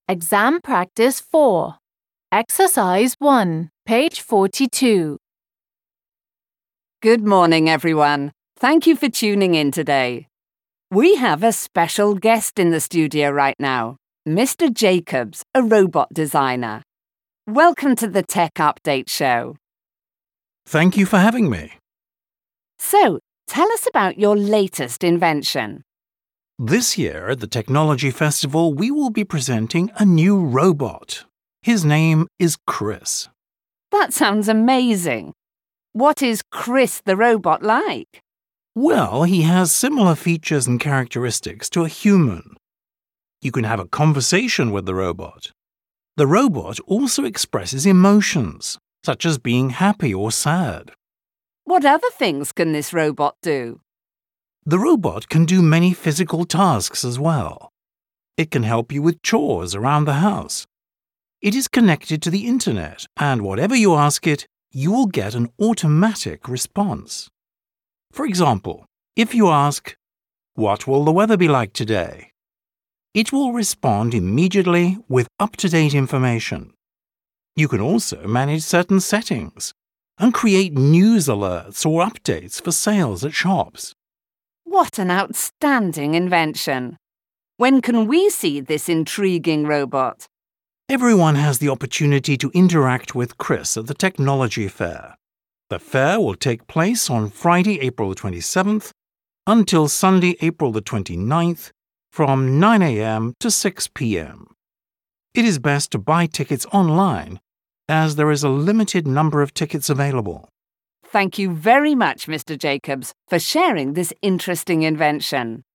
Exam Practice 4. Exercise 1, page 42. Good morning, everyone. Thank you for tuning in today. We have a special guest in the studio right now, Mr. Jacobs, a robot designer. Welcome to the Tech Update Show. Thank you for having me. So, tell us about your latest invention. This year at the Technology Festival, we will be presenting a new robot. His name is Chris. That sounds amazing. What is Chris the robot like? Well, he has similar features and characteristics to a human. You can have a conversation with the robot. The robot also expresses emotions, such as being happy or sad. What other things can this robot do? The robot can do many physical tasks as well. It can help you with chores around the house. It is connected to the internet, and whatever you ask it, you will get an automatic response. For example, if you ask, "What will the weather be like today?" it will respond immediately with up-to-date information. You can also manage certain settings and create news alerts or updates for sales at shops. What an outstanding invention. When can we see this intriguing robot? Everyone has the opportunity to interact with Chris at the Technology Fair. The fair will take place on Friday, April 27th until Sunday, April the 29th from 9 a.m. to 6 p.m. It is best to buy tickets online as there is a limited number of tickets available. Thank you very much, Mr. Jacobs, for sharing this interesting invention.